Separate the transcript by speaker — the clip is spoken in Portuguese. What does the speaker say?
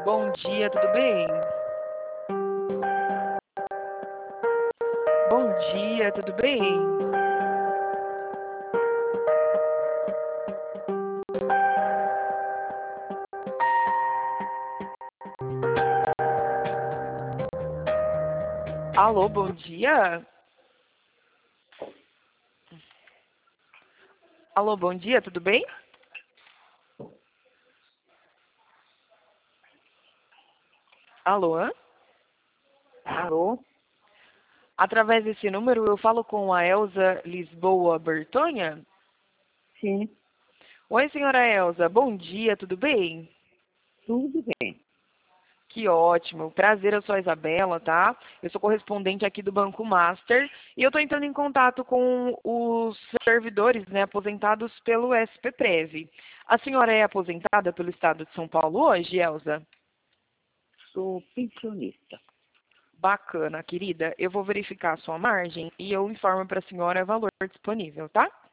Speaker 1: Bom dia, tudo bem? Bom dia, tudo bem? Alô, bom dia? Alô, bom dia, tudo bem? Alô?
Speaker 2: Alô?
Speaker 1: Através desse número eu falo com a Elza Lisboa Bertonha?
Speaker 2: Sim,
Speaker 1: Oi, senhora Elza, bom dia, tudo bem?
Speaker 2: tudo bem.
Speaker 1: Que ótimo, prazer, eu sou a Isabela, tá? Eu sou correspondente aqui do Banco Master e eu estou entrando em contato com os servidores, né, aposentados pelo SPPrev. A senhora é aposentada pelo Estado de São Paulo hoje, Elza?
Speaker 2: Sou pensionista.
Speaker 1: Bacana, querida. Eu vou verificar a sua margem e eu informo para a senhora o valor disponível, tá?